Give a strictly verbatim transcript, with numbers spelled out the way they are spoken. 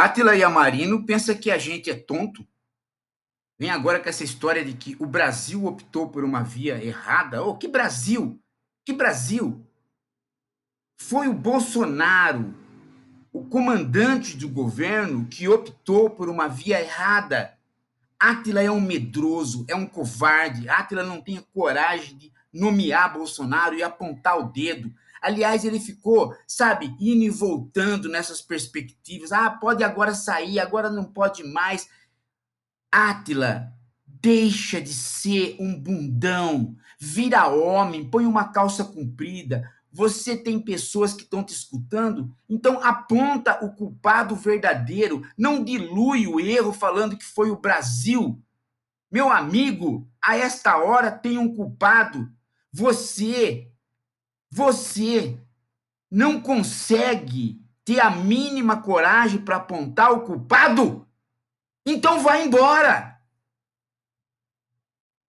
Átila Yamarino pensa que a gente é tonto. Vem agora com essa história de que o Brasil optou por uma via errada. Oh, que Brasil? Que Brasil? Foi o Bolsonaro, o comandante do governo, que optou por uma via errada. Átila é um medroso, é um covarde. Átila não tem coragem de nomear Bolsonaro e apontar o dedo. Aliás, ele ficou, sabe, indo e voltando nessas perspectivas. Ah, pode agora sair, agora não pode mais. Átila, deixa de ser um bundão, vira homem, põe uma calça comprida. Você tem pessoas que estão te escutando, então aponta o culpado verdadeiro, não dilui o erro falando que foi o Brasil. Meu amigo, a esta hora tem um culpado. Você, você não consegue ter a mínima coragem para apontar o culpado? Então vai embora.